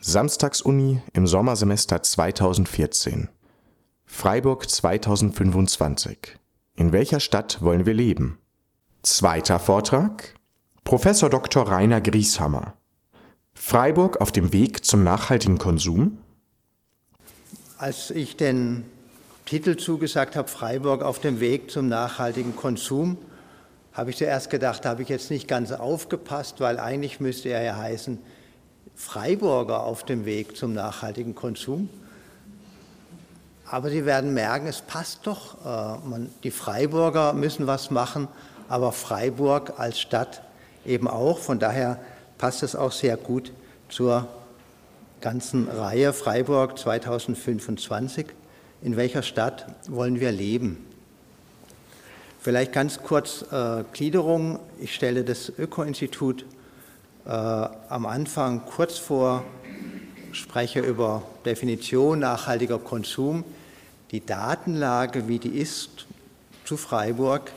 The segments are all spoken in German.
Samstagsuni im Sommersemester 2014. Freiburg 2025. In welcher Stadt wollen wir leben? Zweiter Vortrag: Professor Dr. Rainer Grieshammer. Freiburg auf dem Weg zum nachhaltigen Konsum? Als ich den Titel zugesagt habe, Freiburg auf dem Weg zum nachhaltigen Konsum, habe ich zuerst gedacht, da habe ich jetzt nicht ganz aufgepasst, weil eigentlich müsste er ja heißen, Freiburger auf dem Weg zum nachhaltigen Konsum. Aber Sie werden merken, es passt doch. Die Freiburger müssen was machen, aber Freiburg als Stadt eben auch. Von daher passt es auch sehr gut zur ganzen Reihe Freiburg 2025. In welcher Stadt wollen wir leben? Vielleicht ganz kurz Gliederung. Ich stelle das Öko-Institut am Anfang kurz vor, spreche über Definition nachhaltiger Konsum, die Datenlage, wie die ist zu Freiburg,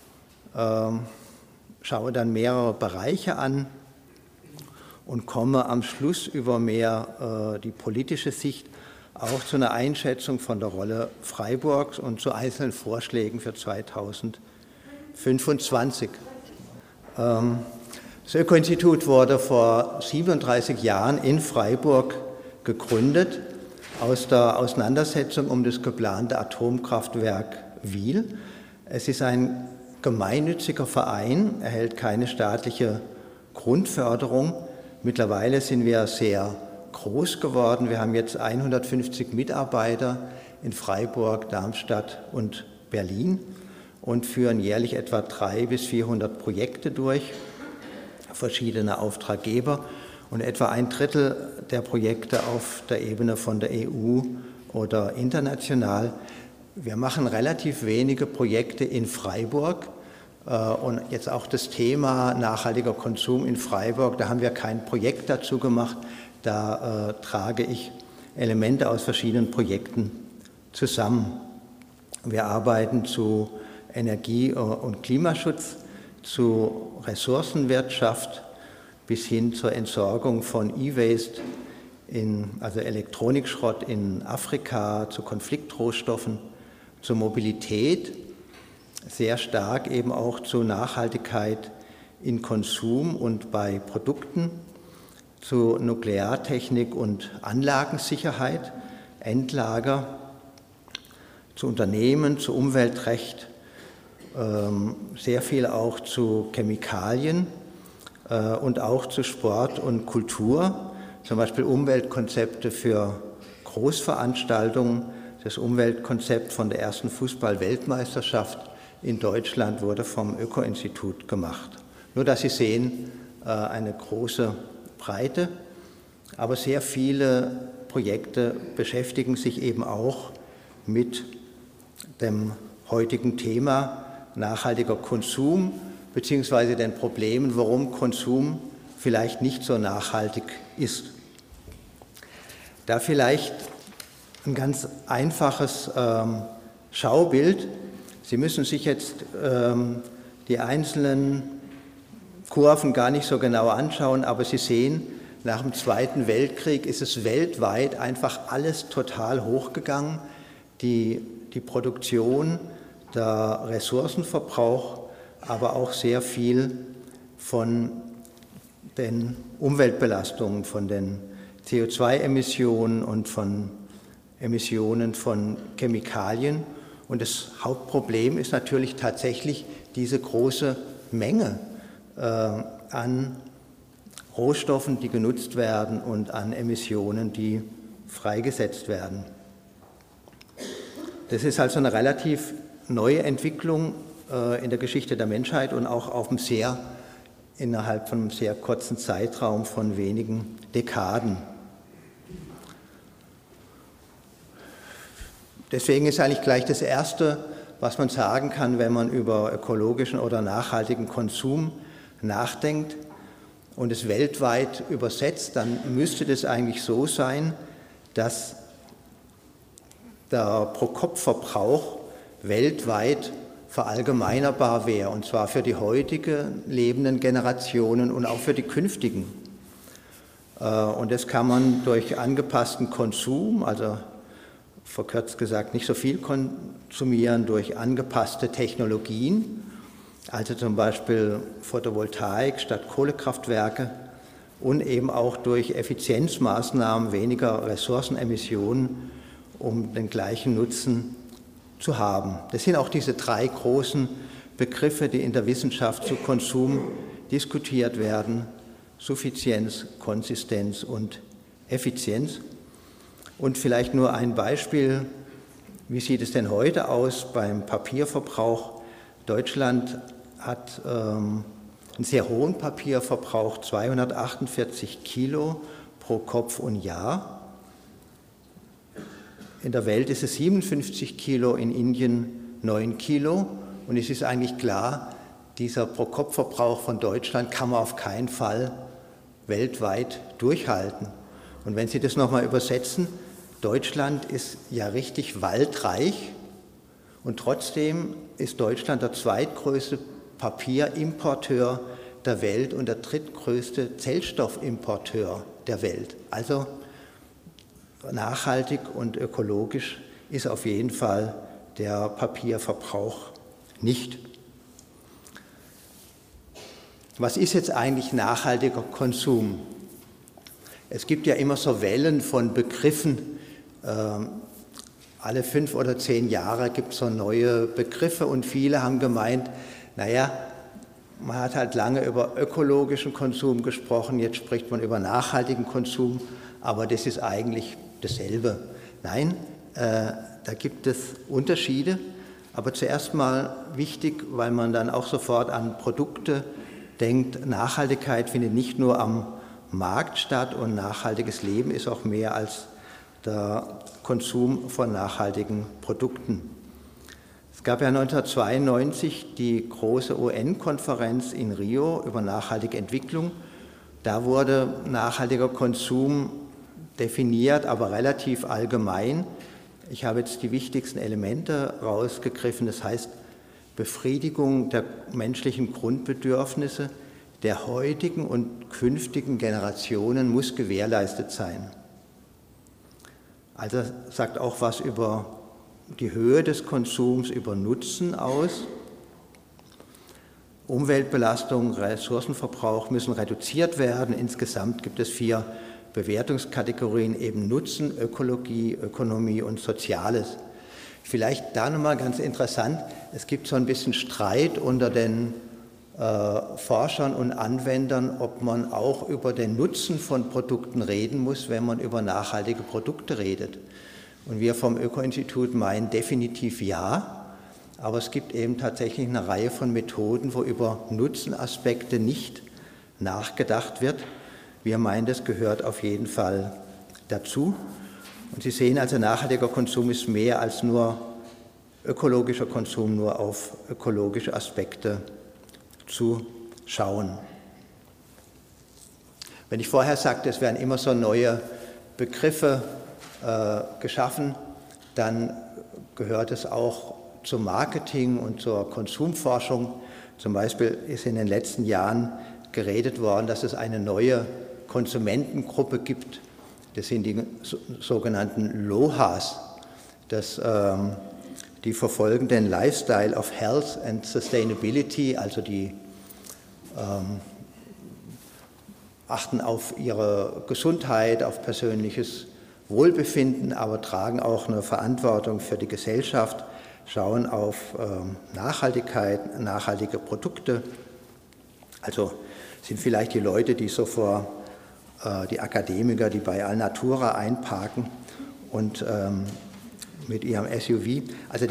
schaue dann mehrere Bereiche an und komme am Schluss über mehr die politische Sicht auch zu einer Einschätzung von der Rolle Freiburgs und zu einzelnen Vorschlägen für 2025. Das Öko-Institut wurde vor 37 Jahren in Freiburg gegründet, aus der Auseinandersetzung um das geplante Atomkraftwerk Wiel. Es ist ein gemeinnütziger Verein, erhält keine staatliche Grundförderung. Mittlerweile sind wir sehr groß geworden. Wir haben jetzt 150 Mitarbeiter in Freiburg, Darmstadt und Berlin und führen jährlich etwa 300 bis 400 Projekte durch, verschiedene Auftraggeber und etwa ein Drittel der Projekte auf der Ebene von der EU oder international. Wir machen relativ wenige Projekte in Freiburg und jetzt auch das Thema nachhaltiger Konsum in Freiburg, da haben wir kein Projekt dazu gemacht, da trage ich Elemente aus verschiedenen Projekten zusammen. Wir arbeiten zu Energie- und Klimaschutz, zu Ressourcenwirtschaft bis hin zur Entsorgung von E-Waste, also Elektronikschrott in Afrika, zu Konfliktrohstoffen, zur Mobilität, sehr stark eben auch zu Nachhaltigkeit in Konsum und bei Produkten, zu Nukleartechnik und Anlagensicherheit, Endlager, zu Unternehmen, zu Umweltrecht, sehr viel auch zu Chemikalien und auch zu Sport und Kultur, zum Beispiel Umweltkonzepte für Großveranstaltungen. Das Umweltkonzept von der ersten Fußball-Weltmeisterschaft in Deutschland wurde vom Öko-Institut gemacht. Nur, dass Sie sehen, eine große Breite, aber sehr viele Projekte beschäftigen sich eben auch mit dem heutigen Thema nachhaltiger Konsum beziehungsweise den Problemen, warum Konsum vielleicht nicht so nachhaltig ist. Da vielleicht ein ganz einfaches Schaubild. Sie müssen sich jetzt die einzelnen Kurven gar nicht so genau anschauen, aber Sie sehen, nach dem Zweiten Weltkrieg ist es weltweit einfach alles total hochgegangen. Die Produktion, der Ressourcenverbrauch, aber auch sehr viel von den Umweltbelastungen, von den CO2-Emissionen und von Emissionen von Chemikalien. Und das Hauptproblem ist natürlich tatsächlich diese große Menge an Rohstoffen, die genutzt werden und an Emissionen, die freigesetzt werden. Das ist also eine relativ neue Entwicklung in der Geschichte der Menschheit und auch innerhalb von einem sehr kurzen Zeitraum von wenigen Dekaden. Deswegen ist eigentlich gleich das Erste, was man sagen kann, wenn man über ökologischen oder nachhaltigen Konsum nachdenkt und es weltweit übersetzt, dann müsste das eigentlich so sein, dass der Pro-Kopf-Verbrauch weltweit verallgemeinerbar wäre, und zwar für die heutige lebenden Generationen und auch für die künftigen. Und das kann man durch angepassten Konsum, also verkürzt gesagt nicht so viel konsumieren, durch angepasste Technologien, also zum Beispiel Photovoltaik statt Kohlekraftwerke und eben auch durch Effizienzmaßnahmen, weniger Ressourcenemissionen, um den gleichen Nutzen zu haben. Das sind auch diese drei großen Begriffe, die in der Wissenschaft zu Konsum diskutiert werden: Suffizienz, Konsistenz und Effizienz. Und vielleicht nur ein Beispiel, wie sieht es denn heute aus beim Papierverbrauch? Deutschland hat einen sehr hohen Papierverbrauch, 248 Kilo pro Kopf und Jahr. In der Welt ist es 57 Kilo, in Indien 9 Kilo. Und es ist eigentlich klar, dieser Pro-Kopf-Verbrauch von Deutschland kann man auf keinen Fall weltweit durchhalten. Und wenn Sie das nochmal übersetzen, Deutschland ist ja richtig waldreich und trotzdem ist Deutschland der zweitgrößte Papierimporteur der Welt und der drittgrößte Zellstoffimporteur der Welt. Also nachhaltig und ökologisch ist auf jeden Fall der Papierverbrauch nicht. Was ist jetzt eigentlich nachhaltiger Konsum? Es gibt ja immer so Wellen von Begriffen. Alle 5 oder 10 Jahre gibt es so neue Begriffe und viele haben gemeint, naja, man hat halt lange über ökologischen Konsum gesprochen, jetzt spricht man über nachhaltigen Konsum, aber das ist eigentlich dasselbe. Nein, da gibt es Unterschiede, aber zuerst mal wichtig, weil man dann auch sofort an Produkte denkt, Nachhaltigkeit findet nicht nur am Markt statt und nachhaltiges Leben ist auch mehr als der Konsum von nachhaltigen Produkten. Es gab ja 1992 die große UN-Konferenz in Rio über nachhaltige Entwicklung. Da wurde nachhaltiger Konsum definiert, aber relativ allgemein. Ich habe jetzt die wichtigsten Elemente rausgegriffen. Das heißt, Befriedigung der menschlichen Grundbedürfnisse der heutigen und künftigen Generationen muss gewährleistet sein. Also sagt auch was über die Höhe des Konsums, über Nutzen aus. Umweltbelastung, Ressourcenverbrauch müssen reduziert werden. Insgesamt gibt es 4 Bewertungskategorien, eben Nutzen, Ökologie, Ökonomie und Soziales. Vielleicht da nochmal ganz interessant, es gibt so ein bisschen Streit unter den Forschern und Anwendern, ob man auch über den Nutzen von Produkten reden muss, wenn man über nachhaltige Produkte redet. Und wir vom Öko-Institut meinen definitiv ja, aber es gibt eben tatsächlich eine Reihe von Methoden, wo über Nutzenaspekte nicht nachgedacht wird. Wir meinen, das gehört auf jeden Fall dazu. Und Sie sehen also, nachhaltiger Konsum ist mehr als nur ökologischer Konsum, nur auf ökologische Aspekte zu schauen. Wenn ich vorher sagte, es werden immer so neue Begriffe geschaffen, dann gehört es auch zum Marketing und zur Konsumforschung. Zum Beispiel ist in den letzten Jahren geredet worden, dass es eine neue Konsumentengruppe gibt. Das sind die sogenannten LOHAs. Die verfolgen den Lifestyle of Health and Sustainability, also die achten auf ihre Gesundheit, auf persönliches Wohlbefinden, aber tragen auch eine Verantwortung für die Gesellschaft, schauen auf Nachhaltigkeit, nachhaltige Produkte. Also sind vielleicht die Leute, die so die Akademiker, die bei Alnatura einparken und mit ihrem SUV. Also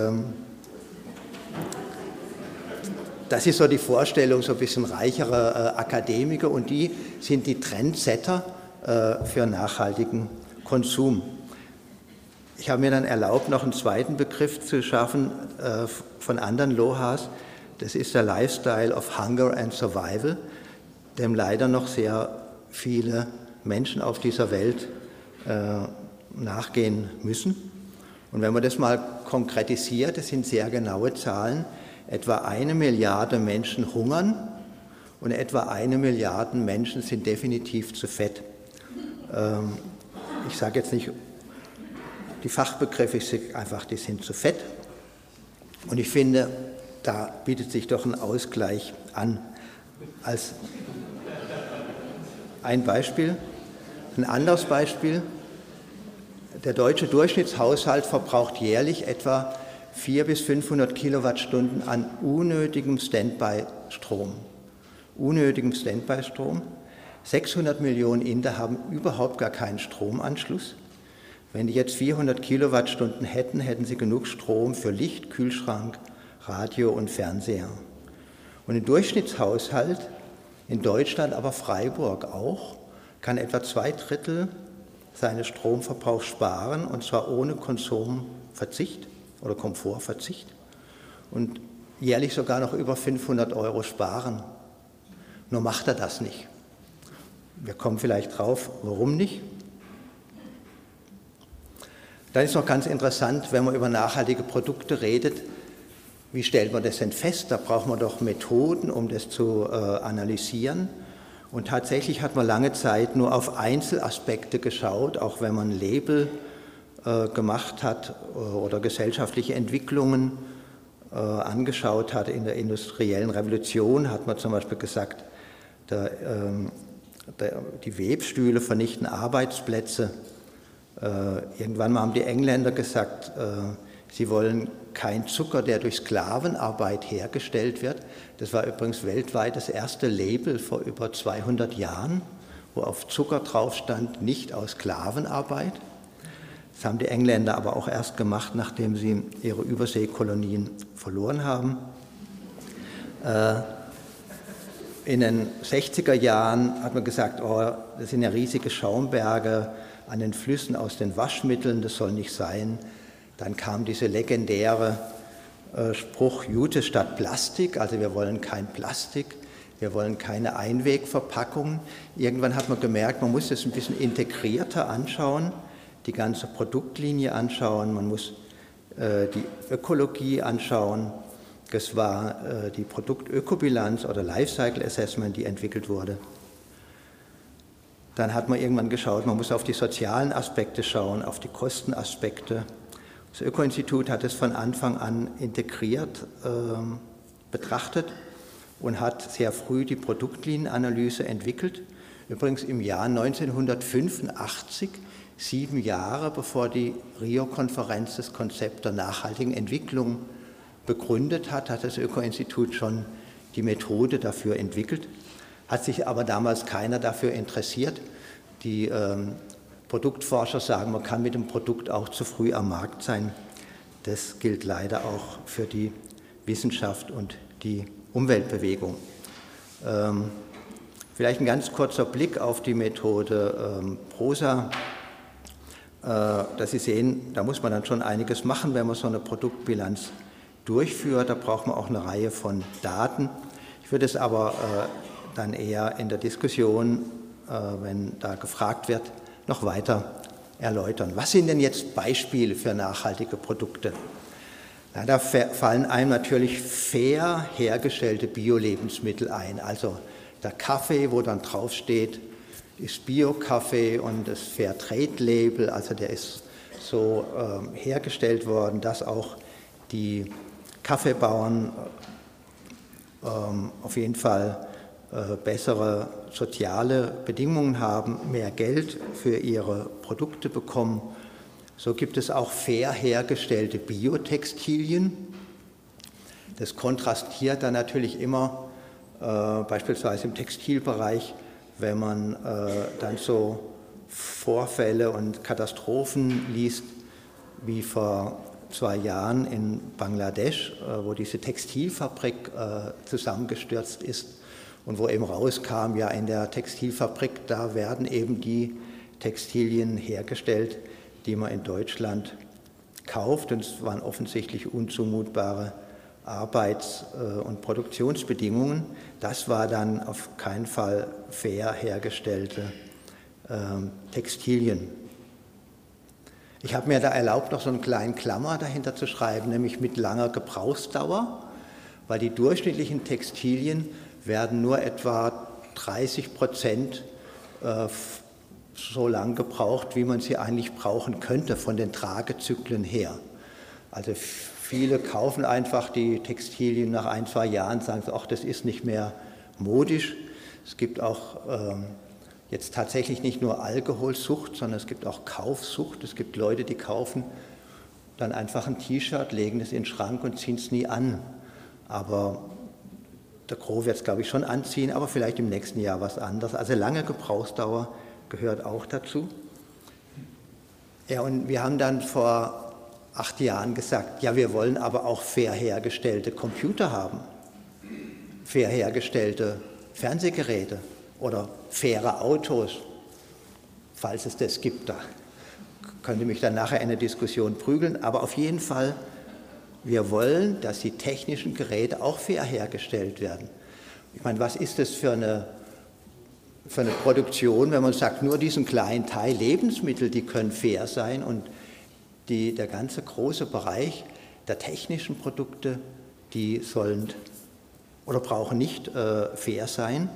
das ist so die Vorstellung, so ein bisschen reichere Akademiker, und die sind die Trendsetter für nachhaltigen Konsum. Ich habe mir dann erlaubt, noch einen zweiten Begriff zu schaffen von anderen LOHAs. Das ist der Lifestyle of Hunger and Survival, dem leider noch sehr viele Menschen auf dieser Welt nachgehen müssen. Und wenn man das mal konkretisiert, das sind sehr genaue Zahlen, etwa 1 Milliarde Menschen hungern und etwa 1 Milliarde Menschen sind definitiv zu fett. Ich sage jetzt nicht die Fachbegriffe, ich sage einfach, die sind zu fett. Und ich finde, da bietet sich doch ein Ausgleich an. Als ein Beispiel. Ein anderes Beispiel: Der deutsche Durchschnittshaushalt verbraucht jährlich etwa 400 bis 500 Kilowattstunden an unnötigem Standby-Strom. 600 Millionen Inder haben überhaupt gar keinen Stromanschluss. Wenn die jetzt 400 Kilowattstunden hätten, hätten sie genug Strom für Licht, Kühlschrank, Radio und Fernseher. Und ein Durchschnittshaushalt in Deutschland, aber Freiburg auch, kann etwa 2/3 seines Stromverbrauchs sparen, und zwar ohne Konsumverzicht oder Komfortverzicht, und jährlich sogar noch über 500 € sparen. Nur macht er das nicht. Wir kommen vielleicht drauf, warum nicht. Dann ist noch ganz interessant, wenn man über nachhaltige Produkte redet, wie stellt man das denn fest? Da braucht man doch Methoden, um das zu analysieren. Und tatsächlich hat man lange Zeit nur auf Einzelaspekte geschaut, auch wenn man Label gemacht hat oder gesellschaftliche Entwicklungen angeschaut hat. In der industriellen Revolution hat man zum Beispiel gesagt, die Webstühle vernichten Arbeitsplätze. Irgendwann mal haben die Engländer gesagt, sie wollen kein Zucker, der durch Sklavenarbeit hergestellt wird. Das war übrigens weltweit das erste Label vor über 200 Jahren, wo auf Zucker drauf stand, nicht aus Sklavenarbeit. Das haben die Engländer aber auch erst gemacht, nachdem sie ihre Überseekolonien verloren haben. In den 60er Jahren hat man gesagt, oh, das sind ja riesige Schaumberge an den Flüssen aus den Waschmitteln, das soll nicht sein. Dann kam dieser legendäre Spruch, Jute statt Plastik, also wir wollen kein Plastik, wir wollen keine Einwegverpackungen. Irgendwann hat man gemerkt, man muss das ein bisschen integrierter anschauen, die ganze Produktlinie anschauen, man muss die Ökologie anschauen. Das war die Produktökobilanz oder Lifecycle Assessment, die entwickelt wurde. Dann hat man irgendwann geschaut, man muss auf die sozialen Aspekte schauen, auf die Kostenaspekte. Das Öko-Institut hat es von Anfang an integriert betrachtet und hat sehr früh die Produktlinienanalyse entwickelt. Übrigens im Jahr 1985, 7 Jahre bevor die Rio-Konferenz das Konzept der nachhaltigen Entwicklung begründet hat, hat das Öko-Institut schon die Methode dafür entwickelt. Hat sich aber damals keiner dafür interessiert. Die Produktforscher sagen, man kann mit dem Produkt auch zu früh am Markt sein. Das gilt leider auch für die Wissenschaft und die Umweltbewegung. Vielleicht ein ganz kurzer Blick auf die Methode PROSA. Dass Sie sehen, da muss man dann schon einiges machen, wenn man so eine Produktbilanz durchführt. Da braucht man auch eine Reihe von Daten. Ich würde es aber dann eher in der Diskussion, wenn da gefragt wird, noch weiter erläutern. Was sind denn jetzt Beispiele für nachhaltige Produkte? Na, da fallen einem natürlich fair hergestellte Bio-Lebensmittel ein. Also der Kaffee, wo dann draufsteht, ist Bio-Kaffee und das Fairtrade-Label, also der ist so hergestellt worden, dass auch die Kaffeebauern auf jeden Fall bessere soziale Bedingungen haben, mehr Geld für ihre Produkte bekommen. So gibt es auch fair hergestellte Biotextilien. Das kontrastiert dann natürlich immer, beispielsweise im Textilbereich, wenn man dann so Vorfälle und Katastrophen liest, wie vor 2 Jahren in Bangladesch, wo diese Textilfabrik zusammengestürzt ist und wo eben rauskam, ja, in der Textilfabrik, da werden eben die Textilien hergestellt, die man in Deutschland kauft, und es waren offensichtlich unzumutbare Arbeits- und Produktionsbedingungen. Das war dann auf keinen Fall fair hergestellte Textilien. Ich habe mir da erlaubt, noch so einen kleinen Klammer dahinter zu schreiben, nämlich mit langer Gebrauchsdauer, weil die durchschnittlichen Textilien werden nur etwa 30% so lange gebraucht, wie man sie eigentlich brauchen könnte von den Tragezyklen her. Also viele kaufen einfach die Textilien nach 1, 2 Jahren, sagen sie, ach, das ist nicht mehr modisch. Es gibt auch jetzt tatsächlich nicht nur Alkoholsucht, sondern es gibt auch Kaufsucht. Es gibt Leute, die kaufen dann einfach ein T-Shirt, legen es in den Schrank und ziehen es nie an. Aber der Gros wird es, glaube ich, schon anziehen, aber vielleicht im nächsten Jahr was anderes. Also lange Gebrauchsdauer gehört auch dazu. Ja, und wir haben dann vor 8 Jahren gesagt, ja, wir wollen aber auch fair hergestellte Computer haben, fair hergestellte Fernsehgeräte oder faire Autos, falls es das gibt. Da könnte mich dann nachher in der Diskussion prügeln, aber auf jeden Fall, wir wollen, dass die technischen Geräte auch fair hergestellt werden. Ich meine, was ist das für eine Produktion, wenn man sagt, nur diesen kleinen Teil Lebensmittel, die können fair sein und der ganze große Bereich der technischen Produkte, die sollen oder brauchen nicht fair sein.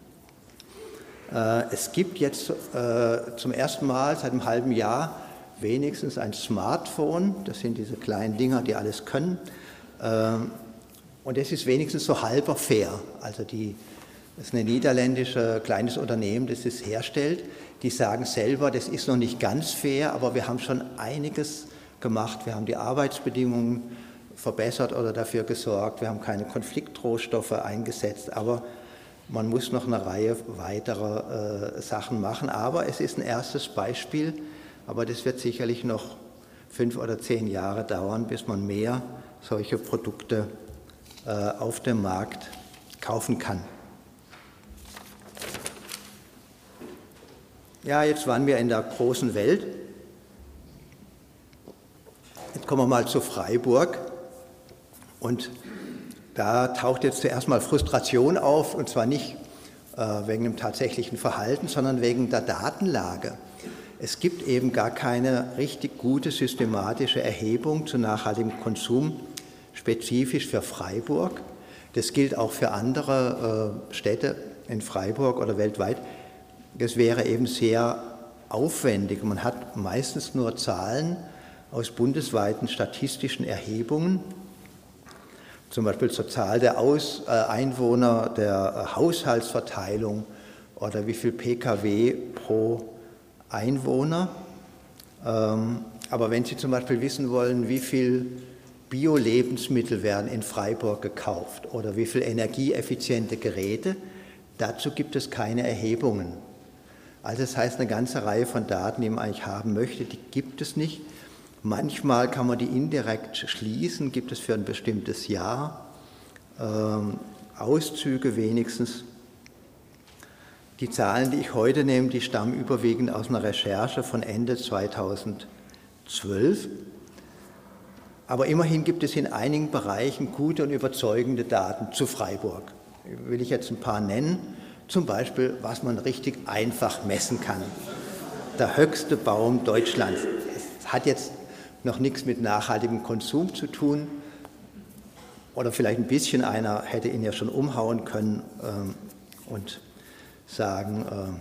Es gibt jetzt zum ersten Mal seit einem halben Jahr wenigstens ein Smartphone, das sind diese kleinen Dinger, die alles können, und das ist wenigstens so halber fair. Also das ist ein niederländisches kleines Unternehmen, das es herstellt. Die sagen selber, das ist noch nicht ganz fair, aber wir haben schon einiges gemacht. Wir haben die Arbeitsbedingungen verbessert oder dafür gesorgt. Wir haben keine Konfliktrohstoffe eingesetzt, aber man muss noch eine Reihe weiterer Sachen machen. Aber es ist ein erstes Beispiel, aber das wird sicherlich noch 5 oder 10 Jahre dauern, bis man mehr solche Produkte auf dem Markt kaufen kann. Ja, jetzt waren wir in der großen Welt. Jetzt kommen wir mal zu Freiburg. Und da taucht jetzt zuerst mal Frustration auf, und zwar nicht wegen dem tatsächlichen Verhalten, sondern wegen der Datenlage. Es gibt eben gar keine richtig gute systematische Erhebung zu nachhaltigem Konsum, spezifisch für Freiburg. Das gilt auch für andere Städte in Freiburg oder weltweit. Das wäre eben sehr aufwendig. Man hat meistens nur Zahlen aus bundesweiten statistischen Erhebungen, zum Beispiel zur Zahl der Einwohner, der Haushaltsverteilung oder wie viel Pkw pro Einwohner. Aber wenn Sie zum Beispiel wissen wollen, wie viel Bio-Lebensmittel werden in Freiburg gekauft oder wie viel energieeffiziente Geräte, dazu gibt es keine Erhebungen. Also das heißt, eine ganze Reihe von Daten, die man eigentlich haben möchte, die gibt es nicht. Manchmal kann man die indirekt schließen, gibt es für ein bestimmtes Jahr Auszüge wenigstens. Die Zahlen, die ich heute nehme, die stammen überwiegend aus einer Recherche von Ende 2012. Aber immerhin gibt es in einigen Bereichen gute und überzeugende Daten zu Freiburg. Will ich jetzt ein paar nennen, zum Beispiel, was man richtig einfach messen kann. Der höchste Baum Deutschlands. Es hat jetzt noch nichts mit nachhaltigem Konsum zu tun. Oder vielleicht ein bisschen, einer hätte ihn ja schon umhauen können und sagen,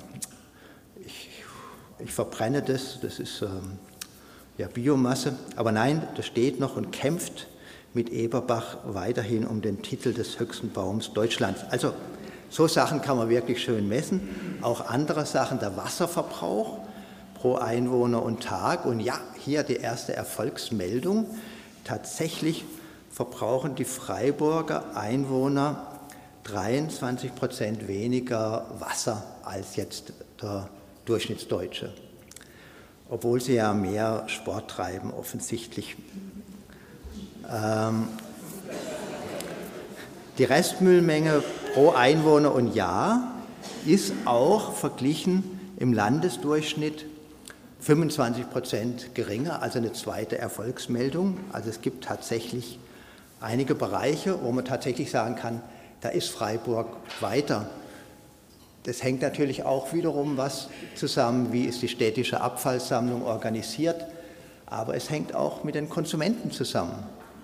ich verbrenne das ist ja Biomasse. Aber nein, das steht noch und kämpft mit Eberbach weiterhin um den Titel des höchsten Baums Deutschlands. Also so Sachen kann man wirklich schön messen. Auch andere Sachen, der Wasserverbrauch pro Einwohner und Tag. Und ja, hier die erste Erfolgsmeldung. Tatsächlich verbrauchen die Freiburger Einwohner 23% weniger Wasser als jetzt der Durchschnittsdeutsche. Obwohl sie ja mehr Sport treiben, offensichtlich. Die Restmüllmenge pro Einwohner und Jahr ist auch verglichen im Landesdurchschnitt 25% geringer, also eine zweite Erfolgsmeldung. Also es gibt tatsächlich einige Bereiche, wo man tatsächlich sagen kann, da ist Freiburg weiter. Das hängt natürlich auch wiederum was zusammen, wie ist die städtische Abfallsammlung organisiert, aber es hängt auch mit den Konsumenten zusammen.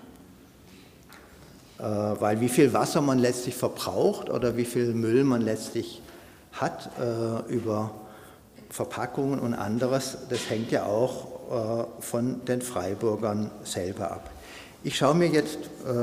Weil wie viel Wasser man letztlich verbraucht oder wie viel Müll man letztlich hat über Verpackungen und anderes, das hängt ja auch von den Freiburgern selber ab. Ich schaue mir jetzt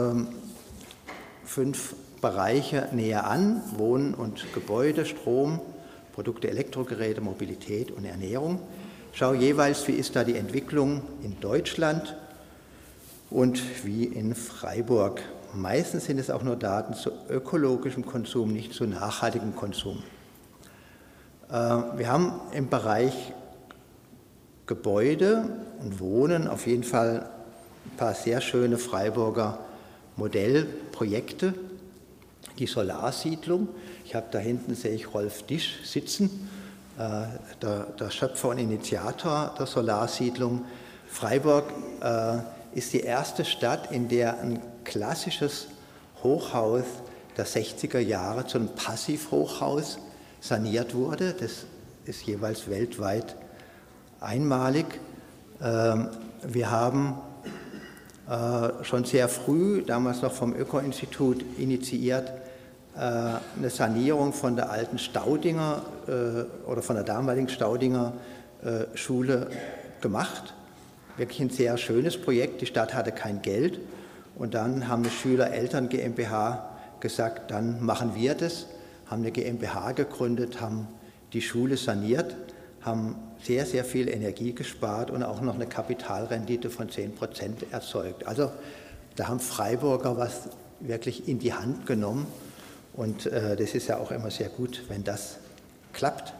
5 Bereiche näher an: Wohnen und Gebäude, Strom, Produkte, Elektrogeräte, Mobilität und Ernährung. Schau jeweils, wie ist da die Entwicklung in Deutschland und wie in Freiburg. Meistens sind es auch nur Daten zu ökologischem Konsum, nicht zu nachhaltigem Konsum. Wir haben im Bereich Gebäude und Wohnen auf jeden Fall ein paar sehr schöne Freiburger Modellprojekte. Die Solarsiedlung. Ich habe da hinten, sehe ich Rolf Disch sitzen, der Schöpfer und Initiator der Solarsiedlung. Freiburg ist die erste Stadt, in der ein klassisches Hochhaus der 60er Jahre zu einem Passivhochhaus saniert wurde. Das ist jeweils weltweit einmalig. Wir haben schon sehr früh, damals noch vom Öko-Institut, initiiert, eine Sanierung von der alten Staudinger oder von der damaligen Staudinger Schule gemacht. Wirklich ein sehr schönes Projekt. Die Stadt hatte kein Geld und dann haben die Schüler-Eltern GmbH gesagt, dann machen wir das, haben eine GmbH gegründet, haben die Schule saniert, haben sehr, sehr viel Energie gespart und auch noch eine Kapitalrendite von 10% erzeugt. Also da haben Freiburger was wirklich in die Hand genommen. Und das ist ja auch immer sehr gut, wenn das klappt.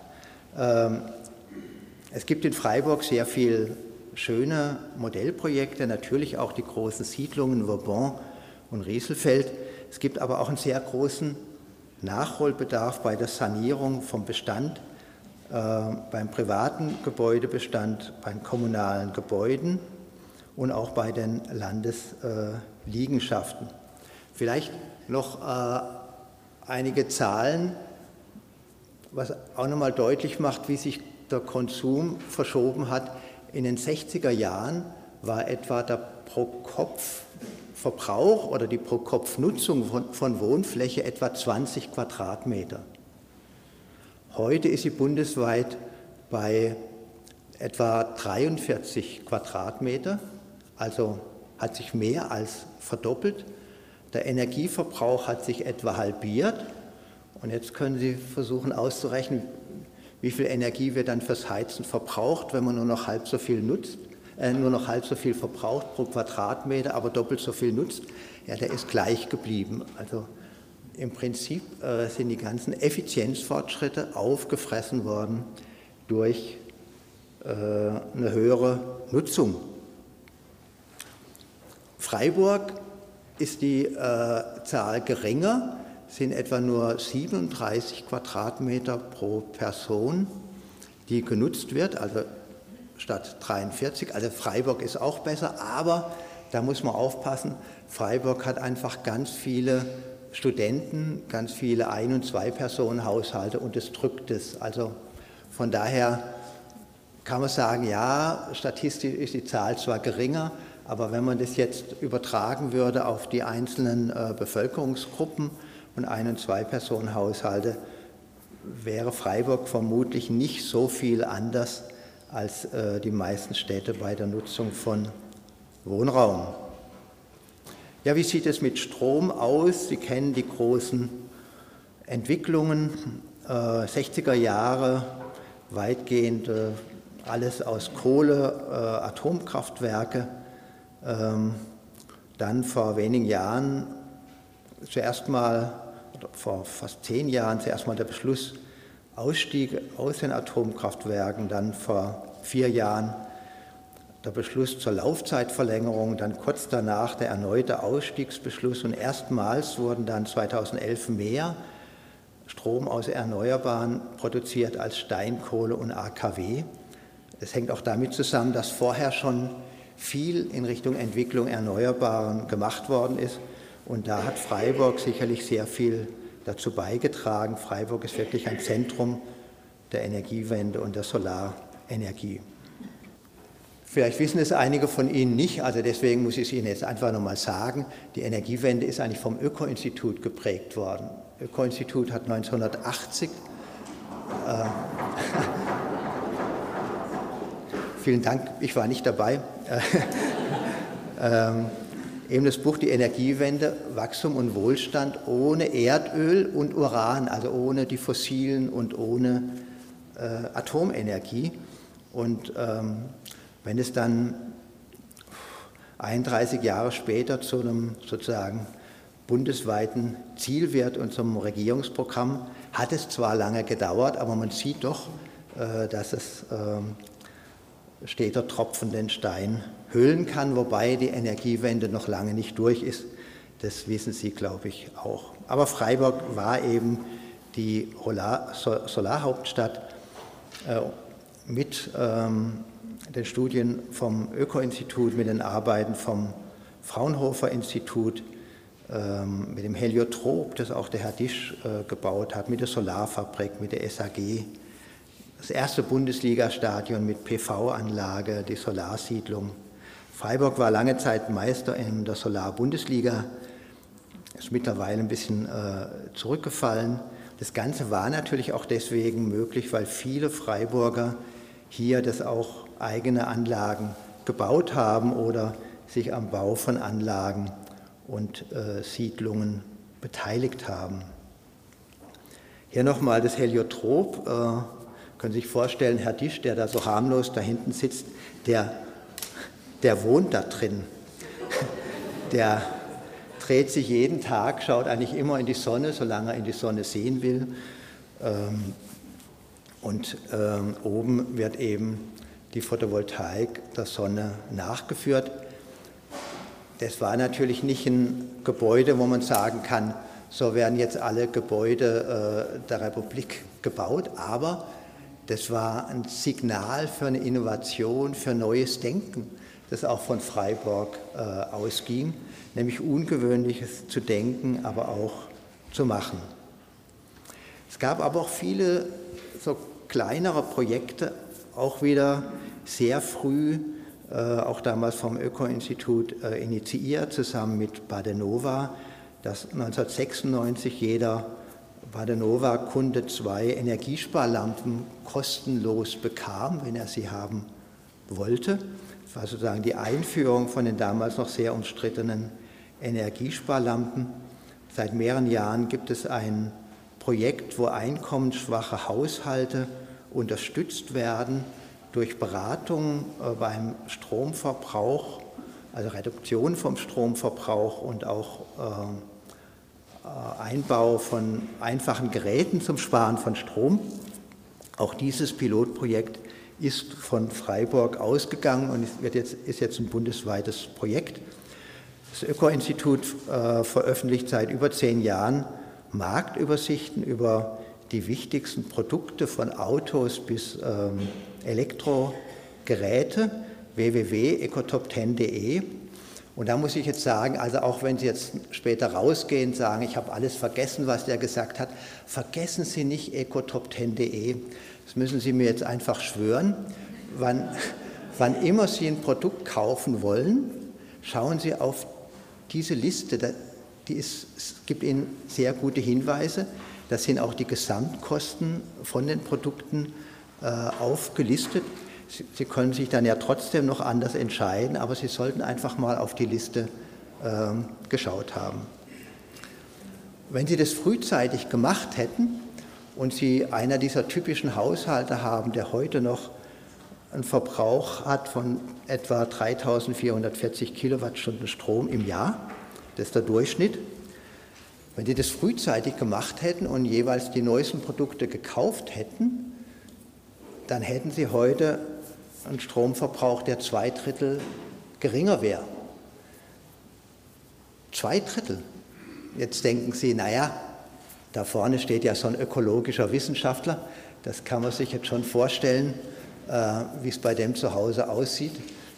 Es gibt in Freiburg sehr viele schöne Modellprojekte, natürlich auch die großen Siedlungen Vauban und Rieselfeld. Es gibt aber auch einen sehr großen Nachholbedarf bei der Sanierung vom Bestand, beim privaten Gebäudebestand, bei den kommunalen Gebäuden und auch bei den Landesliegenschaften. Vielleicht noch einige Zahlen, was auch nochmal deutlich macht, wie sich der Konsum verschoben hat. In den 60er Jahren war etwa der Pro-Kopf-Verbrauch oder die Pro-Kopf-Nutzung von Wohnfläche etwa 20 Quadratmeter. Heute ist sie bundesweit bei etwa 43 Quadratmeter, also hat sich mehr als verdoppelt. Der Energieverbrauch hat sich etwa halbiert und jetzt können Sie versuchen auszurechnen, wie viel Energie wird dann fürs Heizen verbraucht, wenn man nur noch halb so viel nutzt, nur noch halb so viel verbraucht pro Quadratmeter, aber doppelt so viel nutzt. Ja, der ist gleich geblieben. Also im Prinzip sind die ganzen Effizienzfortschritte aufgefressen worden durch eine höhere Nutzung. Freiburg ist die Zahl geringer, sind etwa nur 37 Quadratmeter pro Person, die genutzt wird, also statt 43. Also Freiburg ist auch besser, aber da muss man aufpassen, Freiburg hat einfach ganz viele Studenten, ganz viele Ein- und Zwei-Personen-Haushalte und es drückt es. Also von daher kann man sagen, ja, statistisch ist die Zahl zwar geringer, aber wenn man das jetzt übertragen würde auf die einzelnen Bevölkerungsgruppen und Ein- und Zwei-Personen-Haushalte, wäre Freiburg vermutlich nicht so viel anders als die meisten Städte bei der Nutzung von Wohnraum. Ja, wie sieht es mit Strom aus? Sie kennen die großen Entwicklungen, 60er Jahre, weitgehend alles aus Kohle, Atomkraftwerke. Dann vor wenigen Jahren, zuerst mal, oder vor fast 10 Jahren, zuerst mal der Beschluss, Ausstieg aus den Atomkraftwerken, dann vor 4 Jahren der Beschluss zur Laufzeitverlängerung, dann kurz danach der erneute Ausstiegsbeschluss und erstmals wurden dann 2011 mehr Strom aus Erneuerbaren produziert als Steinkohle und AKW. Das hängt auch damit zusammen, dass vorher schon viel in Richtung Entwicklung Erneuerbaren gemacht worden ist und da hat Freiburg sicherlich sehr viel dazu beigetragen. Freiburg ist wirklich ein Zentrum der Energiewende und der Solarenergie. Vielleicht wissen es einige von Ihnen nicht, also deswegen muss ich es Ihnen jetzt einfach nochmal sagen, die Energiewende ist eigentlich vom Öko-Institut geprägt worden. Das Öko-Institut hat 1980 Vielen Dank, ich war nicht dabei. Eben das Buch Die Energiewende, Wachstum und Wohlstand ohne Erdöl und Uran, also ohne die Fossilen und ohne Atomenergie. Und wenn es dann 31 Jahre später zu einem sozusagen bundesweiten Ziel wird und zum Regierungsprogramm, hat es zwar lange gedauert, aber man sieht doch, dass es steter Tropfen den Stein höhlen kann, wobei die Energiewende noch lange nicht durch ist. Das wissen Sie, glaube ich, auch. Aber Freiburg war eben die Solarhauptstadt mit den Studien vom Öko-Institut, mit den Arbeiten vom Fraunhofer-Institut, mit dem Heliotrop, das auch der Herr Disch gebaut hat, mit der Solarfabrik, mit der SAG, das erste Bundesliga-Stadion mit PV-Anlage, die Solarsiedlung. Freiburg war lange Zeit Meister in der Solarbundesliga, ist mittlerweile ein bisschen zurückgefallen. Das Ganze war natürlich auch deswegen möglich, weil viele Freiburger hier das auch eigene Anlagen gebaut haben oder sich am Bau von Anlagen und Siedlungen beteiligt haben. Hier nochmal das Heliotrop. Können Sie sich vorstellen, Herr Disch, der da so harmlos da hinten sitzt, der wohnt da drin. Der dreht sich jeden Tag, schaut eigentlich immer in die Sonne, solange er in die Sonne sehen will. Und oben wird eben die Photovoltaik der Sonne nachgeführt. Das war natürlich nicht ein Gebäude, wo man sagen kann, so werden jetzt alle Gebäude der Republik gebaut, aber das war ein Signal für eine Innovation, für neues Denken, das auch von Freiburg ausging, nämlich Ungewöhnliches zu denken, aber auch zu machen. Es gab aber auch viele so kleinere Projekte, auch wieder sehr früh, auch damals vom Öko-Institut initiiert, zusammen mit Badenova, dass 1996 jeder Badenova-Kunde 2 Energiesparlampen kostenlos bekam, wenn er sie haben wollte. Das war sozusagen die Einführung von den damals noch sehr umstrittenen Energiesparlampen. Seit mehreren Jahren gibt es ein Projekt, wo einkommensschwache Haushalte unterstützt werden durch Beratung beim Stromverbrauch, also Reduktion vom Stromverbrauch und auch Einbau von einfachen Geräten zum Sparen von Strom. Auch dieses Pilotprojekt ist von Freiburg ausgegangen und ist jetzt ein bundesweites Projekt. Das Öko-Institut veröffentlicht seit über 10 Jahren Marktübersichten über die wichtigsten Produkte von Autos bis Elektrogeräte, www.ecotop10.de. Und da muss ich jetzt sagen, also auch wenn Sie jetzt später rausgehen und sagen, ich habe alles vergessen, was der gesagt hat, vergessen Sie nicht ecotop10.de. Das müssen Sie mir jetzt einfach schwören. Wann immer Sie ein Produkt kaufen wollen, schauen Sie auf diese Liste. Es gibt Ihnen sehr gute Hinweise. Da sind auch die Gesamtkosten von den Produkten aufgelistet. Sie können sich dann ja trotzdem noch anders entscheiden, aber Sie sollten einfach mal auf die Liste geschaut haben. Wenn Sie das frühzeitig gemacht hätten und Sie einer dieser typischen Haushalte haben, der heute noch einen Verbrauch hat von etwa 3.440 Kilowattstunden Strom im Jahr, das ist der Durchschnitt. Wenn Sie das frühzeitig gemacht hätten und jeweils die neuesten Produkte gekauft hätten, dann hätten Sie heute einen Stromverbrauch, der 2/3 geringer wäre. 2/3. Jetzt denken Sie, naja, da vorne steht ja so ein ökologischer Wissenschaftler, das kann man sich jetzt schon vorstellen, wie es bei dem zu Hause aussieht.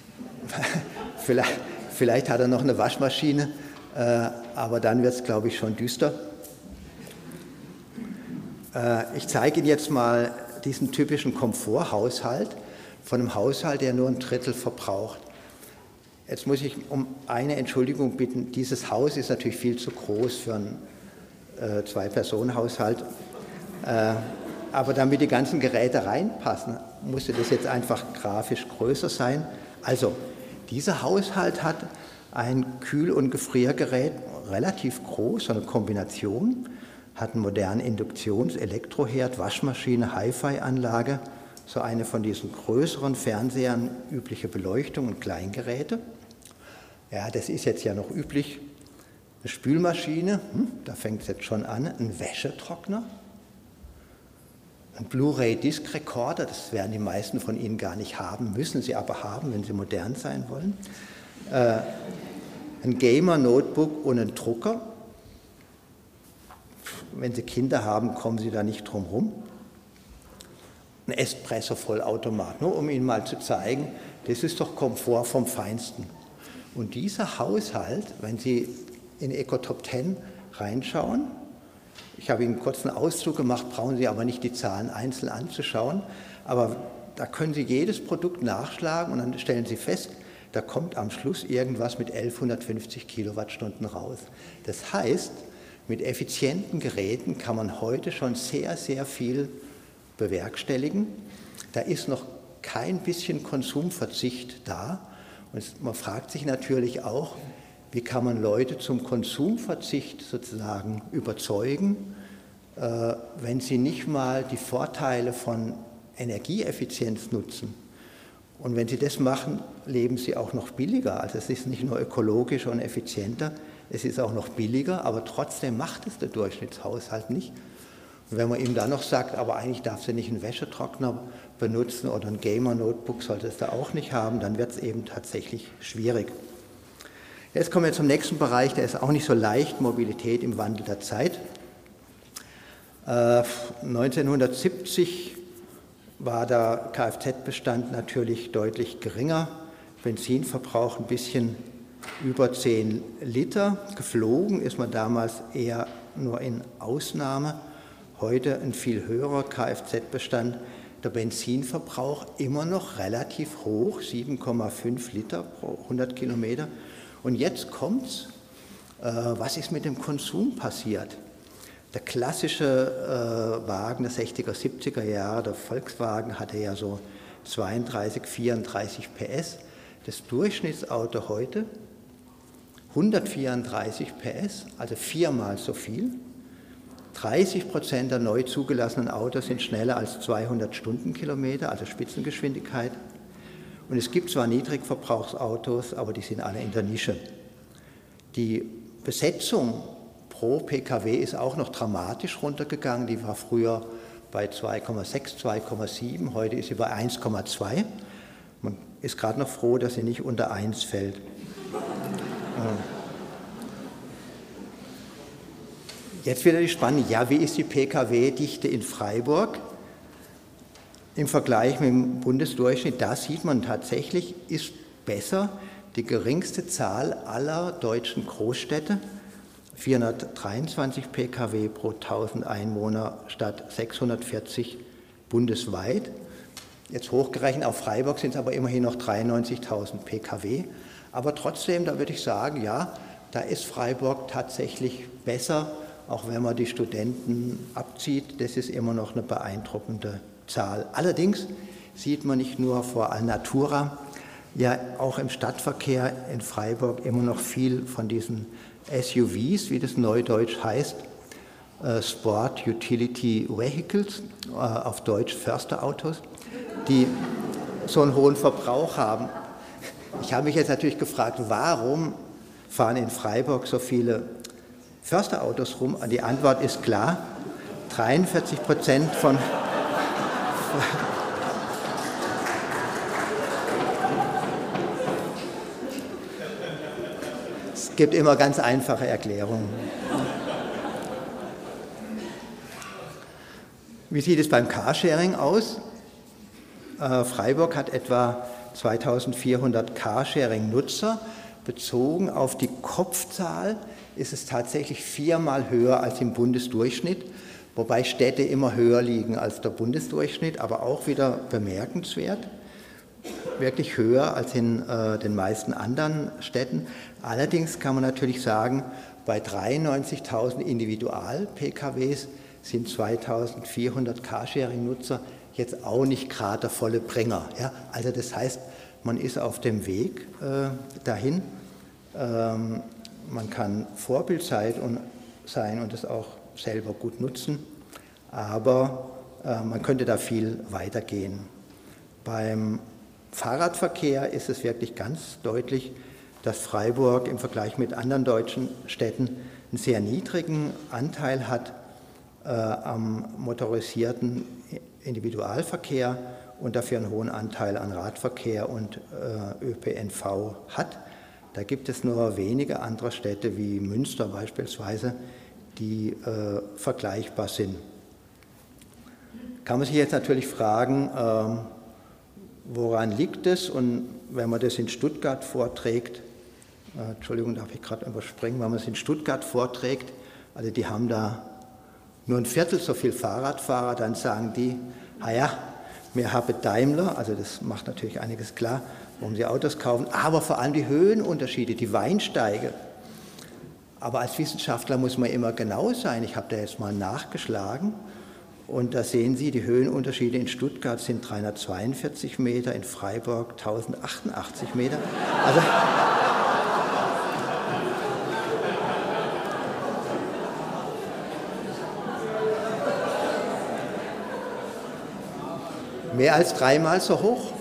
Vielleicht hat er noch eine Waschmaschine, aber dann wird es, glaube ich, schon düster. Ich zeige Ihnen jetzt mal diesen typischen Komforthaushalt von einem Haushalt, der nur 1/3 verbraucht. Jetzt muss ich um eine Entschuldigung bitten, dieses Haus ist natürlich viel zu groß für einen 2-Personen-Haushalt, aber damit die ganzen Geräte reinpassen, musste das jetzt einfach grafisch größer sein. Also, dieser Haushalt hat ein Kühl- und Gefriergerät, relativ groß, so eine Kombination, hat einen modernen Induktions-Elektroherd, Waschmaschine, Hi-Fi-Anlage, so eine von diesen größeren Fernsehern, übliche Beleuchtung und Kleingeräte. Ja, das ist jetzt ja noch üblich. Eine Spülmaschine, da fängt es jetzt schon an, ein Wäschetrockner, ein Blu-ray-Disc-Recorder, das werden die meisten von Ihnen gar nicht haben, müssen sie aber haben, wenn sie modern sein wollen. Ein Gamer-Notebook und ein Drucker. Wenn Sie Kinder haben, kommen Sie da nicht drum rum. Ein Espresso-Vollautomat, nur um Ihnen mal zu zeigen, das ist doch Komfort vom Feinsten. Und dieser Haushalt, wenn Sie in Ecotop 10 reinschauen, ich habe Ihnen kurz einen Auszug gemacht, brauchen Sie aber nicht die Zahlen einzeln anzuschauen, aber da können Sie jedes Produkt nachschlagen und dann stellen Sie fest, da kommt am Schluss irgendwas mit 1150 Kilowattstunden raus. Das heißt, mit effizienten Geräten kann man heute schon sehr, sehr viel bewerkstelligen. Da ist noch kein bisschen Konsumverzicht da. Und man fragt sich natürlich auch, wie kann man Leute zum Konsumverzicht sozusagen überzeugen, wenn sie nicht mal die Vorteile von Energieeffizienz nutzen. Und wenn sie das machen, leben sie auch noch billiger. Also es ist nicht nur ökologischer und effizienter, es ist auch noch billiger, aber trotzdem macht es der Durchschnittshaushalt nicht. Und wenn man ihm dann noch sagt, aber eigentlich darf sie nicht einen Wäschetrockner benutzen oder ein Gamer-Notebook sollte es da auch nicht haben, dann wird es eben tatsächlich schwierig. Jetzt kommen wir zum nächsten Bereich, der ist auch nicht so leicht, Mobilität im Wandel der Zeit. 1970 war der Kfz-Bestand natürlich deutlich geringer, Benzinverbrauch ein bisschen über 10 Liter. Geflogen ist man damals eher nur in Ausnahme. Heute ein viel höherer Kfz-Bestand. Der Benzinverbrauch immer noch relativ hoch, 7,5 Liter pro 100 Kilometer. Und jetzt kommt's, was ist mit dem Konsum passiert? Der klassische Wagen der 60er, 70er Jahre, der Volkswagen, hatte ja so 32, 34 PS. Das Durchschnittsauto heute 134 PS, also 4-mal so viel. 30% der neu zugelassenen Autos sind schneller als 200 Stundenkilometer, also Spitzengeschwindigkeit. Und es gibt zwar Niedrigverbrauchsautos, aber die sind alle in der Nische. Die Besetzung pro Pkw ist auch noch dramatisch runtergegangen. Die war früher bei 2,6, 2,7, heute ist sie bei 1,2. Man ist gerade noch froh, dass sie nicht unter 1 fällt. Jetzt wieder die Spannung, ja, wie ist die Pkw-Dichte in Freiburg im Vergleich mit dem Bundesdurchschnitt? Da sieht man tatsächlich, ist besser die geringste Zahl aller deutschen Großstädte, 423 Pkw pro 1000 Einwohner statt 640 bundesweit. Jetzt hochgerechnet auf Freiburg sind es aber immerhin noch 93.000 Pkw. Aber trotzdem, da würde ich sagen, ja, da ist Freiburg tatsächlich besser, auch wenn man die Studenten abzieht. Das ist immer noch eine beeindruckende Zahl. Allerdings sieht man nicht nur vor Alnatura, ja auch im Stadtverkehr in Freiburg immer noch viel von diesen SUVs, wie das neudeutsch heißt, Sport Utility Vehicles, auf Deutsch Försterautos, die so einen hohen Verbrauch haben. Ich habe mich jetzt natürlich gefragt, warum fahren in Freiburg so viele Försterautos rum? Und die Antwort ist klar, 43% von Es gibt immer ganz einfache Erklärungen. Wie sieht es beim Carsharing aus? Freiburg hat etwa 2400 Carsharing-Nutzer. Bezogen auf die Kopfzahl ist es tatsächlich 4-mal höher als im Bundesdurchschnitt, wobei Städte immer höher liegen als der Bundesdurchschnitt, aber auch wieder bemerkenswert, wirklich höher als in den meisten anderen Städten. Allerdings kann man natürlich sagen, bei 93.000 Individual-PKWs sind 2.400 Carsharing-Nutzer jetzt auch nicht gerade der volle Bringer. Ja? Also das heißt, man ist auf dem Weg dahin. Man kann Vorbild sein und das auch selber gut nutzen, aber man könnte da viel weitergehen. Beim Fahrradverkehr ist es wirklich ganz deutlich, dass Freiburg im Vergleich mit anderen deutschen Städten einen sehr niedrigen Anteil hat am motorisierten Individualverkehr und dafür einen hohen Anteil an Radverkehr und ÖPNV hat. Da gibt es nur wenige andere Städte wie Münster beispielsweise, die vergleichbar sind. Kann man sich jetzt natürlich fragen, woran liegt es? Und wenn man das in Stuttgart vorträgt, Entschuldigung, darf ich gerade überspringen, wenn man es in Stuttgart vorträgt, also die haben da nur ein Viertel so viel Fahrradfahrer, dann sagen die, ja, wir haben Daimler, also das macht natürlich einiges klar, warum sie Autos kaufen, aber vor allem die Höhenunterschiede, die Weinsteige. Aber als Wissenschaftler muss man immer genau sein. Ich habe da jetzt mal nachgeschlagen und da sehen Sie, die Höhenunterschiede in Stuttgart sind 342 Meter, in Freiburg 1088 Meter. Also mehr als dreimal so hoch.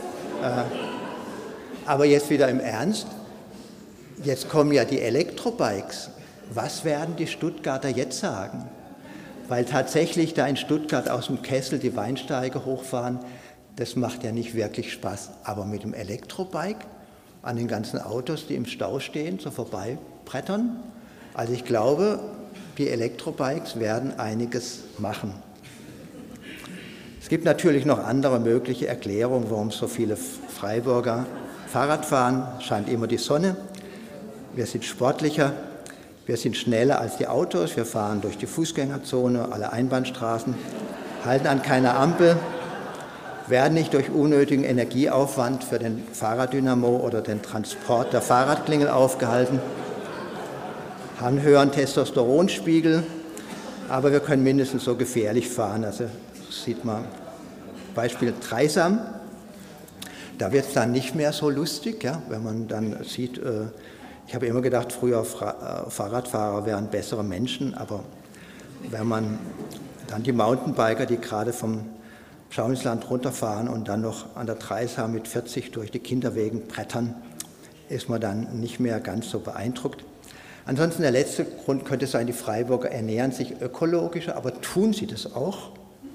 Aber jetzt wieder im Ernst, jetzt kommen ja die Elektrobikes. Was werden die Stuttgarter jetzt sagen? Weil tatsächlich da in Stuttgart aus dem Kessel die Weinsteige hochfahren, das macht ja nicht wirklich Spaß. Aber mit dem Elektrobike an den ganzen Autos, die im Stau stehen, so vorbeibrettern. Also ich glaube, die Elektrobikes werden einiges machen. Es gibt natürlich noch andere mögliche Erklärungen, warum so viele Freiburger Fahrrad fahren. Scheint immer die Sonne. Wir sind sportlicher, wir sind schneller als die Autos, wir fahren durch die Fußgängerzone, alle Einbahnstraßen, halten an keiner Ampel, werden nicht durch unnötigen Energieaufwand für den Fahrraddynamo oder den Transport der Fahrradklingel aufgehalten, haben einen höheren Testosteronspiegel, aber wir können mindestens so gefährlich fahren. Also sieht man Beispiel Dreisam, da wird es dann nicht mehr so lustig, ja, wenn man dann sieht, ich habe immer gedacht, früher Fahrradfahrer wären bessere Menschen, aber wenn man dann die Mountainbiker, die gerade vom Schauinsland runterfahren und dann noch an der Dreisam mit 40 durch die Kinderwegen brettern, ist man dann nicht mehr ganz so beeindruckt. Ansonsten der letzte Grund könnte sein, die Freiburger ernähren sich ökologischer, aber tun sie das auch?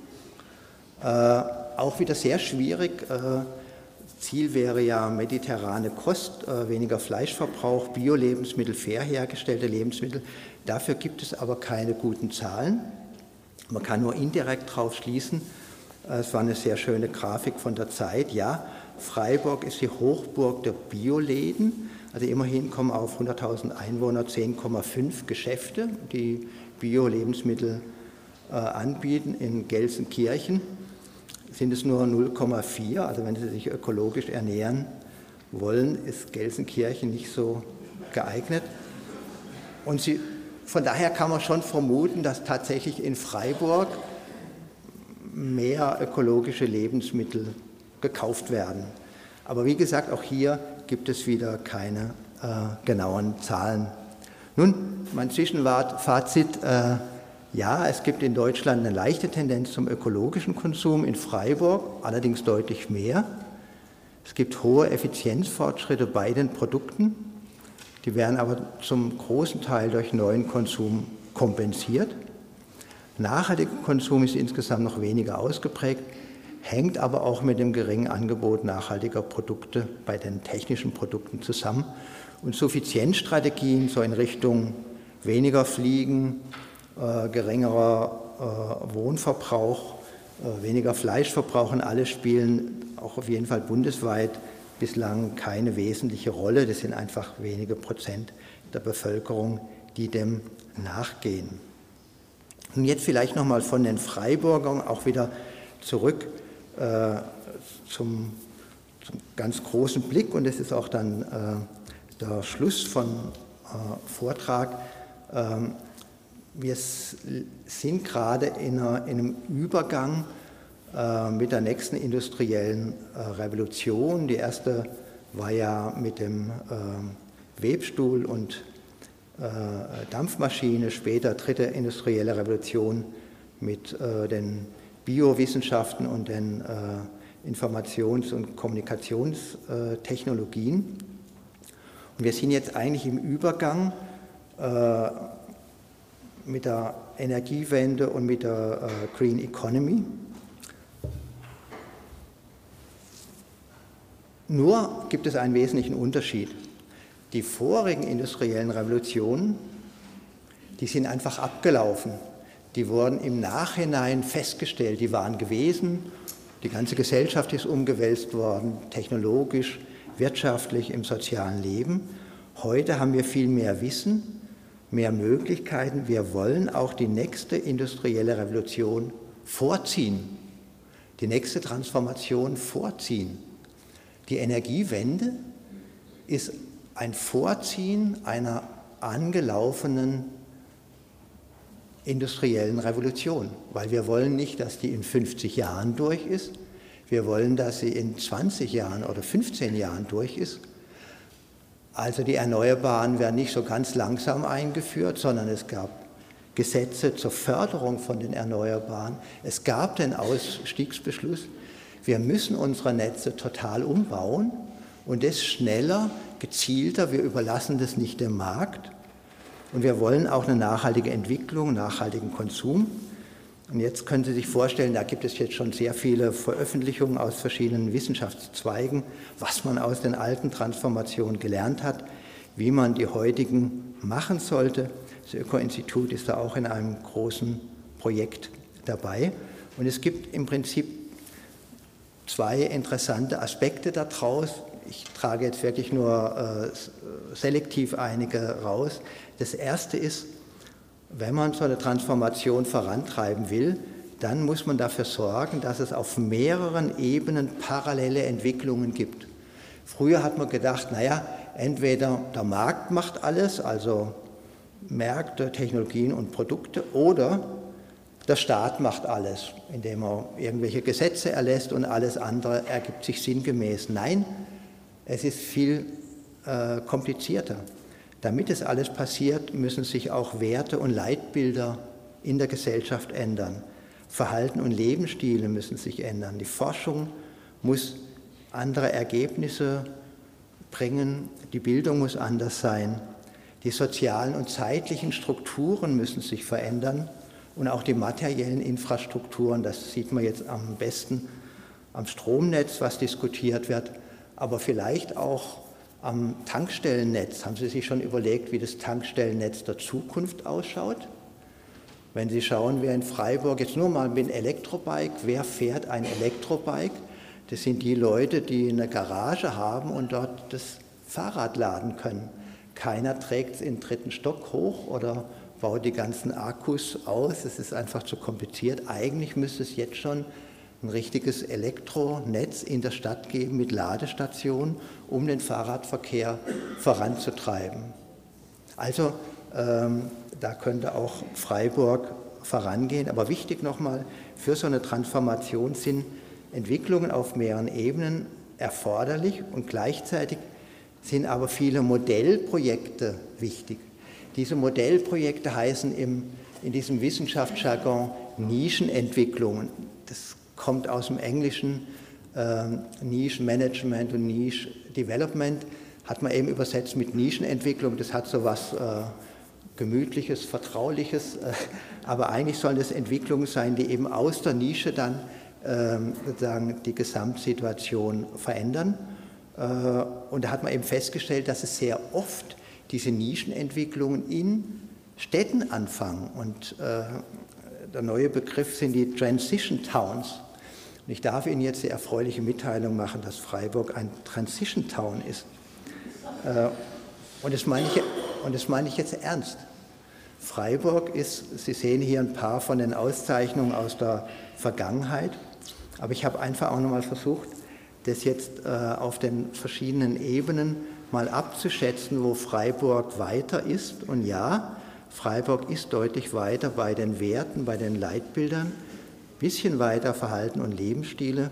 Auch wieder sehr schwierig. Ziel wäre ja mediterrane Kost, weniger Fleischverbrauch, Bio-Lebensmittel, fair hergestellte Lebensmittel. Dafür gibt es aber keine guten Zahlen. Man kann nur indirekt darauf schließen. Es war eine sehr schöne Grafik von der Zeit. Ja, Freiburg ist die Hochburg der Bioläden. Also immerhin kommen auf 100.000 Einwohner 10,5 Geschäfte, die Bio-Lebensmittel anbieten. In Gelsenkirchen sind es nur 0,4, also wenn Sie sich ökologisch ernähren wollen, ist Gelsenkirchen nicht so geeignet. Und von daher kann man schon vermuten, dass tatsächlich in Freiburg mehr ökologische Lebensmittel gekauft werden. Aber wie gesagt, auch hier gibt es wieder keine genauen Zahlen. Nun, mein Zwischenfazit. Ja, es gibt in Deutschland eine leichte Tendenz zum ökologischen Konsum, in Freiburg allerdings deutlich mehr. Es gibt hohe Effizienzfortschritte bei den Produkten, die werden aber zum großen Teil durch neuen Konsum kompensiert. Nachhaltiger Konsum ist insgesamt noch weniger ausgeprägt, hängt aber auch mit dem geringen Angebot nachhaltiger Produkte bei den technischen Produkten zusammen. Und Suffizienzstrategien so in Richtung weniger Fliegen, geringerer Wohnverbrauch, weniger Fleischverbrauch und alle spielen auch auf jeden Fall bundesweit bislang keine wesentliche Rolle. Das sind einfach wenige Prozent der Bevölkerung, die dem nachgehen. Und jetzt vielleicht nochmal von den Freiburgern auch wieder zurück zum ganz großen Blick, und das ist auch dann der Schluss von Vortrag. Wir sind gerade in einem Übergang mit der nächsten industriellen Revolution. Die erste war ja mit dem Webstuhl und Dampfmaschine, später dritte industrielle Revolution mit den Biowissenschaften und den Informations- und Kommunikationstechnologien. Und wir sind jetzt eigentlich im Übergang mit der Energiewende und mit der Green Economy. Nur gibt es einen wesentlichen Unterschied. Die vorigen industriellen Revolutionen, die sind einfach abgelaufen. Die wurden im Nachhinein festgestellt, die waren gewesen. Die ganze Gesellschaft ist umgewälzt worden, technologisch, wirtschaftlich, im sozialen Leben. Heute haben wir viel mehr Wissen, mehr Möglichkeiten. Wir wollen auch die nächste industrielle Revolution vorziehen, die nächste Transformation vorziehen. Die Energiewende ist ein Vorziehen einer angelaufenen industriellen Revolution, weil wir wollen nicht, dass die in 50 Jahren durch ist, wir wollen, dass sie in 20 Jahren oder 15 Jahren durch ist. Also die Erneuerbaren werden nicht so ganz langsam eingeführt, sondern es gab Gesetze zur Förderung von den Erneuerbaren. Es gab den Ausstiegsbeschluss. Wir müssen unsere Netze total umbauen und das schneller, gezielter. Wir überlassen das nicht dem Markt. Und wir wollen auch eine nachhaltige Entwicklung, nachhaltigen Konsum. Und jetzt können Sie sich vorstellen, da gibt es jetzt schon sehr viele Veröffentlichungen aus verschiedenen Wissenschaftszweigen, was man aus den alten Transformationen gelernt hat, wie man die heutigen machen sollte. Das Öko-Institut ist da auch in einem großen Projekt dabei. Und es gibt im Prinzip zwei interessante Aspekte daraus. Ich trage jetzt wirklich nur selektiv einige raus. Das erste ist, wenn man so eine Transformation vorantreiben will, dann muss man dafür sorgen, dass es auf mehreren Ebenen parallele Entwicklungen gibt. Früher hat man gedacht, naja, entweder der Markt macht alles, also Märkte, Technologien und Produkte, oder der Staat macht alles, indem er irgendwelche Gesetze erlässt und alles andere ergibt sich sinngemäß. Nein, es ist viel komplizierter. Damit es alles passiert, müssen sich auch Werte und Leitbilder in der Gesellschaft ändern. Verhalten und Lebensstile müssen sich ändern. Die Forschung muss andere Ergebnisse bringen. Die Bildung muss anders sein. Die sozialen und zeitlichen Strukturen müssen sich verändern und auch die materiellen Infrastrukturen. Das sieht man jetzt am besten am Stromnetz, was diskutiert wird, aber vielleicht auch am Tankstellennetz. Haben Sie sich schon überlegt, wie das Tankstellennetz der Zukunft ausschaut? Wenn Sie schauen, wer in Freiburg, jetzt nur mal mit einem Elektrobike, wer fährt ein Elektrobike? Das sind die Leute, die eine Garage haben und dort das Fahrrad laden können. Keiner trägt es in den 3. Stock hoch oder baut die ganzen Akkus aus. Es ist einfach zu kompliziert. Eigentlich müsste es jetzt schon ein richtiges Elektronetz in der Stadt geben mit Ladestationen, um den Fahrradverkehr voranzutreiben. Also da könnte auch Freiburg vorangehen. Aber wichtig nochmal, für so eine Transformation sind Entwicklungen auf mehreren Ebenen erforderlich und gleichzeitig sind aber viele Modellprojekte wichtig. Diese Modellprojekte heißen in diesem Wissenschaftsjargon Nischenentwicklungen. Das kommt aus dem Englischen, Niche Management und Niche Development, hat man eben übersetzt mit Nischenentwicklung. Das hat so was Gemütliches, Vertrauliches, aber eigentlich sollen das Entwicklungen sein, die eben aus der Nische dann sozusagen die Gesamtsituation verändern. Und da hat man eben festgestellt, dass es sehr oft diese Nischenentwicklungen in Städten anfangen. Und der neue Begriff sind die Transition Towns. Und ich darf Ihnen jetzt die erfreuliche Mitteilung machen, dass Freiburg ein Transition Town ist. Und das meine ich jetzt ernst. Freiburg ist, Sie sehen hier ein paar von den Auszeichnungen aus der Vergangenheit, aber ich habe einfach auch nochmal versucht, das jetzt auf den verschiedenen Ebenen mal abzuschätzen, wo Freiburg weiter ist. Und ja, Freiburg ist deutlich weiter bei den Werten, bei den Leitbildern. bisschen weiter Verhalten und Lebensstile,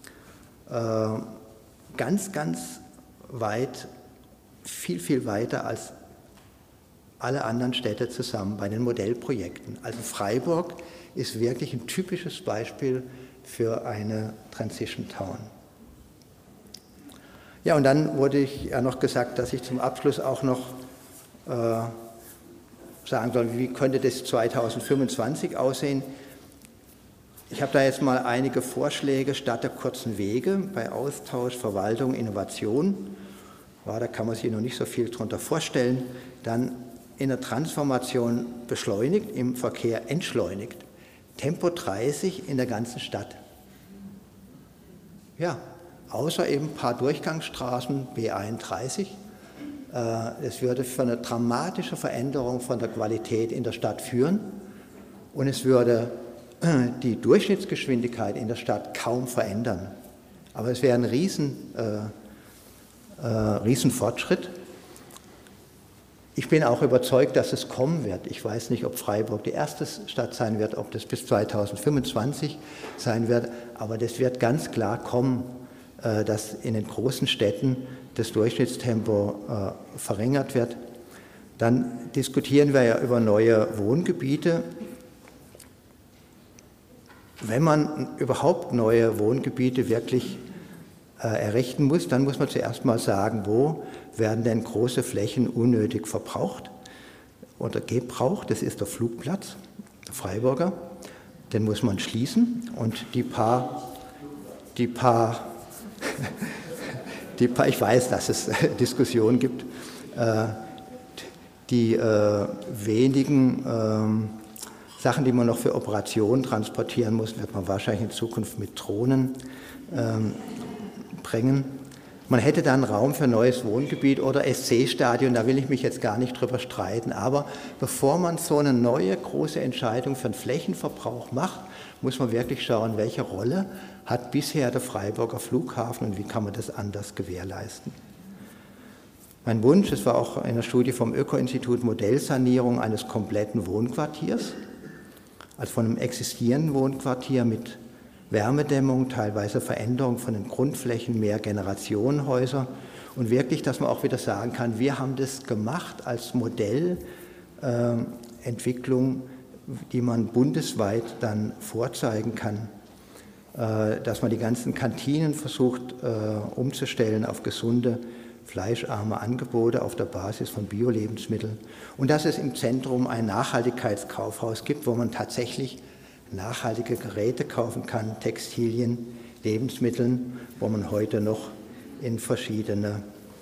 ganz, ganz weit, viel, viel weiter als alle anderen Städte zusammen bei den Modellprojekten. Also Freiburg ist wirklich ein typisches Beispiel für eine Transition Town. Ja, und dann wurde ich ja noch gesagt, dass ich zum Abschluss auch noch sagen soll, wie könnte das 2025 aussehen. Ich habe da jetzt mal einige Vorschläge statt der kurzen Wege bei Austausch, Verwaltung, Innovation. Ja, da kann man sich noch nicht so viel darunter vorstellen. Dann in der Transformation beschleunigt, im Verkehr entschleunigt. Tempo 30 in der ganzen Stadt. Ja, außer eben ein paar Durchgangsstraßen, B31. Es würde für eine dramatische Veränderung von der Qualität in der Stadt führen und es würde die Durchschnittsgeschwindigkeit in der Stadt kaum verändern. Aber es wäre ein riesen Fortschritt. Ich bin auch überzeugt, dass es kommen wird. Ich weiß nicht, ob Freiburg die erste Stadt sein wird, ob das bis 2025 sein wird, aber das wird ganz klar kommen, dass in den großen Städten das Durchschnittstempo verringert wird. Dann diskutieren wir ja über neue Wohngebiete. Wenn man überhaupt neue Wohngebiete wirklich errichten muss, dann muss man zuerst mal sagen, wo werden denn große Flächen unnötig verbraucht oder gebraucht. Das ist der Flugplatz, der Freiburger. Den muss man schließen und die paar ich weiß, dass es Diskussionen gibt, die wenigen Sachen, die man noch für Operationen transportieren muss, wird man wahrscheinlich in Zukunft mit Drohnen bringen. Man hätte dann Raum für neues Wohngebiet oder SC-Stadion, da will ich mich jetzt gar nicht drüber streiten. Aber bevor man so eine neue große Entscheidung für den Flächenverbrauch macht, muss man wirklich schauen, welche Rolle hat bisher der Freiburger Flughafen und wie kann man das anders gewährleisten. Mein Wunsch, es war auch in der Studie vom Öko-Institut, Modellsanierung eines kompletten Wohnquartiers, also von einem existierenden Wohnquartier mit Wärmedämmung, teilweise Veränderung von den Grundflächen, mehr Generationenhäuser und wirklich, dass man auch wieder sagen kann, wir haben das gemacht als Modellentwicklung, die man bundesweit dann vorzeigen kann, dass man die ganzen Kantinen versucht umzustellen auf gesunde, fleischarme Angebote auf der Basis von Bio-Lebensmitteln und dass es im Zentrum ein Nachhaltigkeitskaufhaus gibt, wo man tatsächlich nachhaltige Geräte kaufen kann, Textilien, Lebensmitteln, wo man heute noch in verschiedene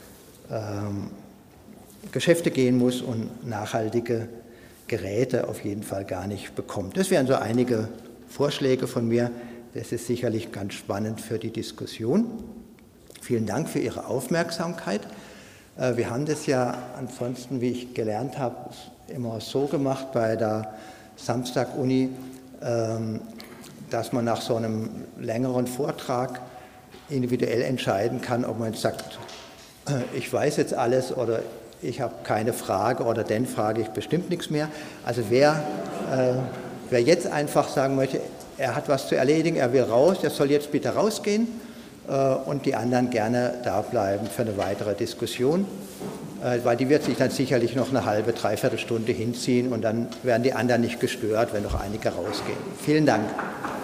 Geschäfte gehen muss und nachhaltige Geräte auf jeden Fall gar nicht bekommt. Das wären so einige Vorschläge von mir. Das ist sicherlich ganz spannend für die Diskussion. Vielen Dank für Ihre Aufmerksamkeit. Wir haben das ja ansonsten, wie ich gelernt habe, immer so gemacht bei der Samstag-Uni, dass man nach so einem längeren Vortrag individuell entscheiden kann, ob man jetzt sagt, ich weiß jetzt alles oder ich habe keine Frage oder dann frage ich bestimmt nichts mehr. Also wer jetzt einfach sagen möchte, er hat was zu erledigen, er will raus, der soll jetzt bitte rausgehen und die anderen gerne da bleiben für eine weitere Diskussion, weil die wird sich dann sicherlich noch eine halbe, dreiviertel Stunde hinziehen und dann werden die anderen nicht gestört, wenn noch einige rausgehen. Vielen Dank.